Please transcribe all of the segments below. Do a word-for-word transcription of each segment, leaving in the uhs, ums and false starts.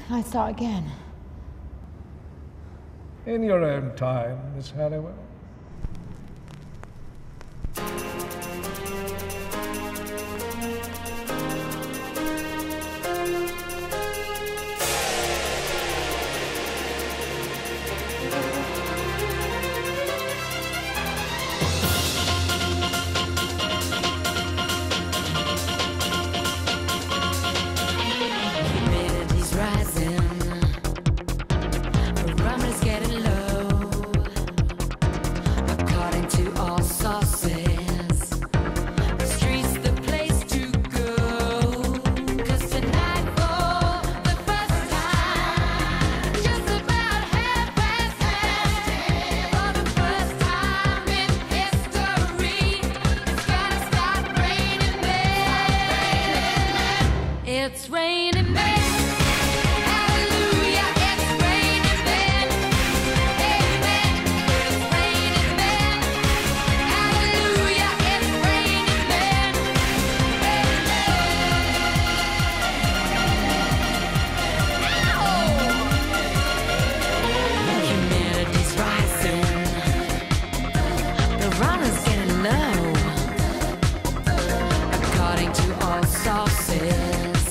can I start again? In your own time, Miss Halliwell. It's raining men. Hallelujah, it's raining men. Amen. It's raining men. Hallelujah, it's raining men. Amen. Humidity's rising. The runner's getting low. According to all sources.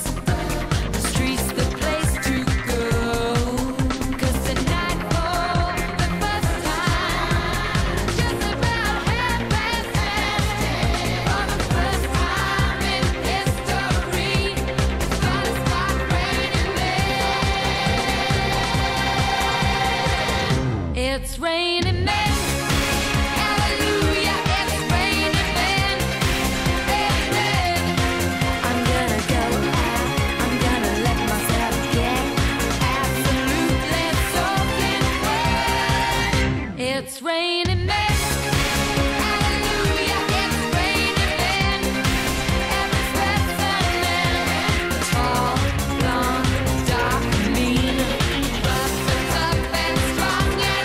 It's raining men. Hallelujah, it's raining men. Amen. I'm gonna go out. I'm gonna let myself get absolutely soaking wet. It's raining men. Hallelujah, it's raining men. Every sweat's a man. Tall, blonde, dark, mean. Rough and tough and strong and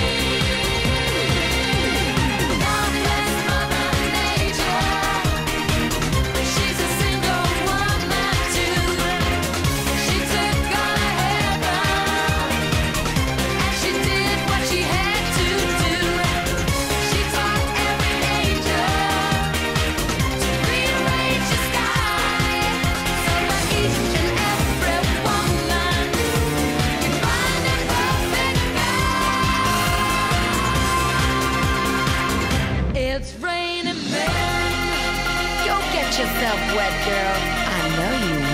it's raining men. Go get yourself wet, girl. I know you